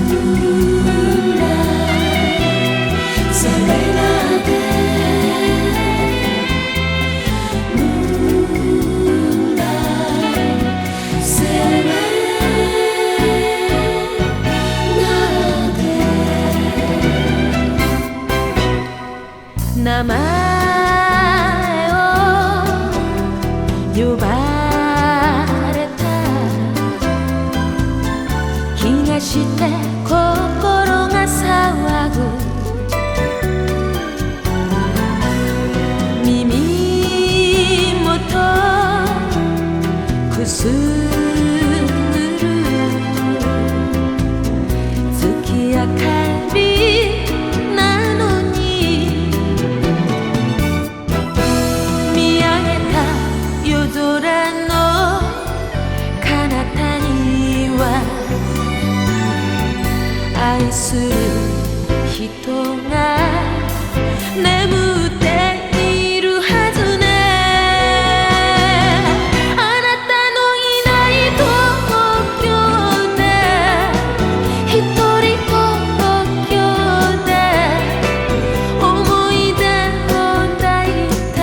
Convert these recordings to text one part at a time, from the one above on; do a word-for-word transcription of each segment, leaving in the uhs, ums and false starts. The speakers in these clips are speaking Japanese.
名前を呼ばれた気がして心が騒ぐ耳元くすぐる月明かり愛する人が眠っているはずね。あなたのいない東京で一人ぼっきょで思い出を抱いて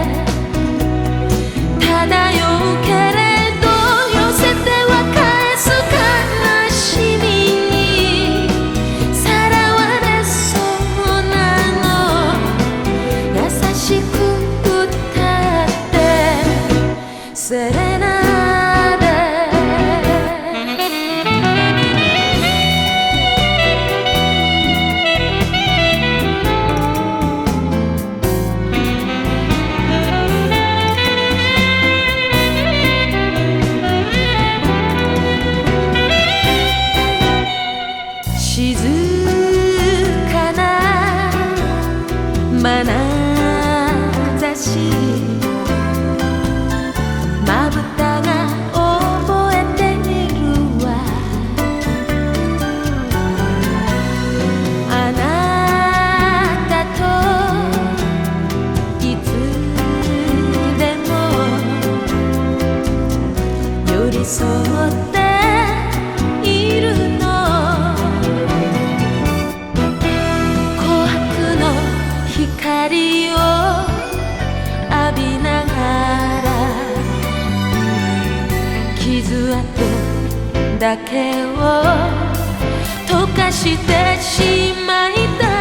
漂うけれど寄せては返す悲しみセレナーデ静かな眼差しまぶたが覚えているわ。あなたといつでも寄り添っているの。琥珀の光を浴びながら傷跡だけを溶かしてしまいたい